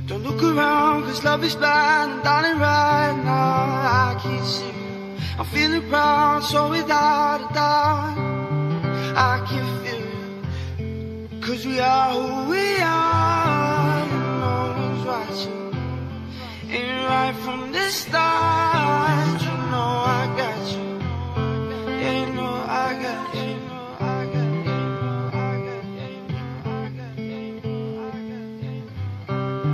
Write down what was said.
Don't look around, cause love is blind. And darling, right now I can see you. I'm feeling proud, so without a doubt I can feel you. Cause we are who we are, and no one's watching. Ain't right from the start.